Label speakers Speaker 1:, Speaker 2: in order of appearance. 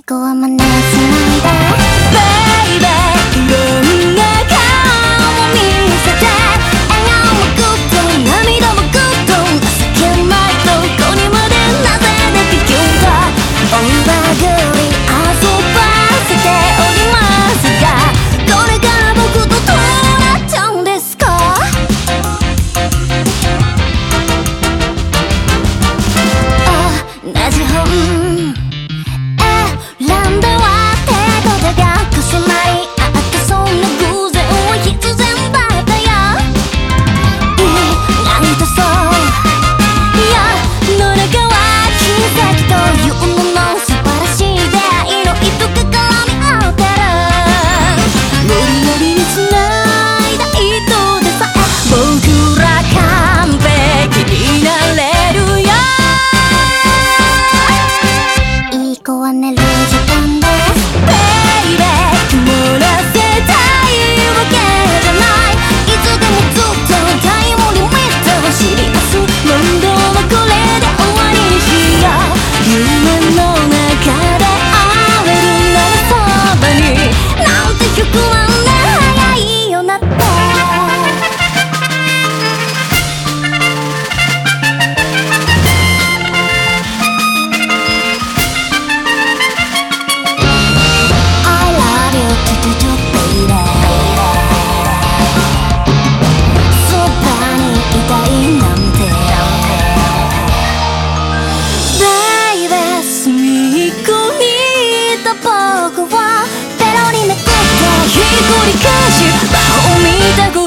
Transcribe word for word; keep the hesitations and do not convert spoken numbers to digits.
Speaker 1: こは真似しないでベイベー、いろんな顔を見せて笑顔もグッド涙もグッド情けないどこにまでなぜできるんだ大バグり遊ばせておりますがこれから僕とどうなっちゃうんですかあ、同じ本選んだわ程度だが重なり合ってそんな偶然は必然だったよ意外とそういや野中は奇跡というもの素晴らしい出会いの糸が絡み合ってる無理やりに繋いだ糸でさえ僕ら完璧になれるよいい子は寝る時間ですベイベー曇らせたいわけじゃないいつでもずっとタイムリミット知り出す問答はこれで終わりにしよう夢の中で会えるならそばになんてひゃくまん年早いよなって僕はペロリめくってひっくり返し場を見たく